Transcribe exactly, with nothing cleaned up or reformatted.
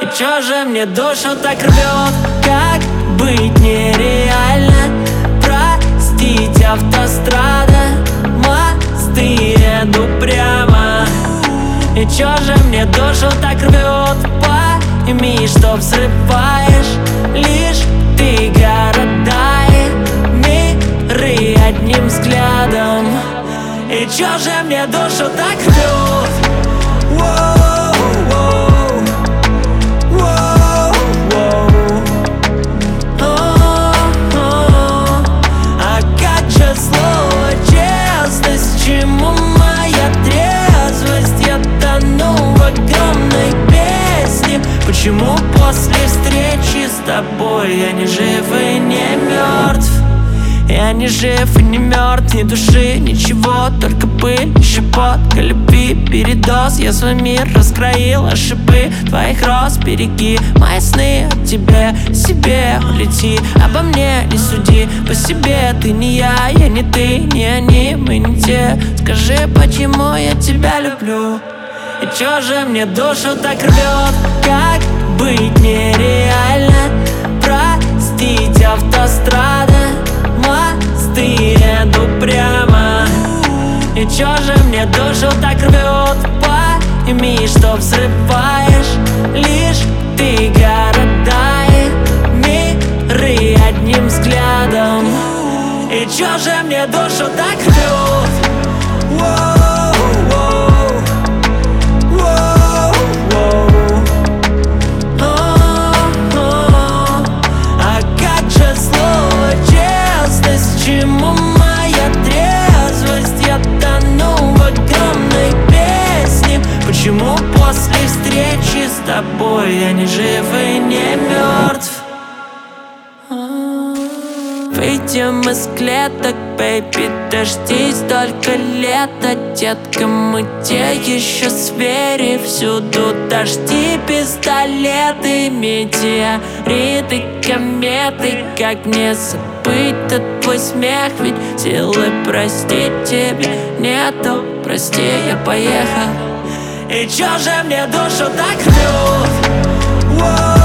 чё же мне душу так рвет? Как быть нереально? Простить, автострада, мосты еду прямо. И чё же мне душу так рвет? Пойми, что взрываешь лишь ты города и миры одним взглядом. И чё же мне душу так рвет? А как же слово честность? Чему моя трезвость? Я тону в огромной песне. Почему после встречи с тобой я не жив и не мертв? Я не жив и не мертв, ни души, ничего, только пыль, щепотка любви, передоз. Я свой мир раскроил, а шипы твоих роз береги. Мои сны от тебя себе улети, обо мне не суди по себе. Ты не я, я не ты, не они, мы не те. Скажи, почему я тебя люблю? И чё же мне душу так рвет? Как быть нереально? Простить, автострада, мосты еду прямо. И чё же мне душу так рвет? Пойми, что взрываешь лишь ты города и миры одним взглядом. И чё же мне душу так рвет? Чему моя трезвость? Я тону в огромной песне. Почему после встречи с тобой я не жив и не мертв? Выйдем из клеток, бэйби, дождись только лето. Детка, мы те еще звери, всюду дожди, пистолеты, метеориты, кометы. Как мне забыть этот твой смех? Ведь силы простить тебе нету. Прости, я поехал. И чё же мне душу так рвет?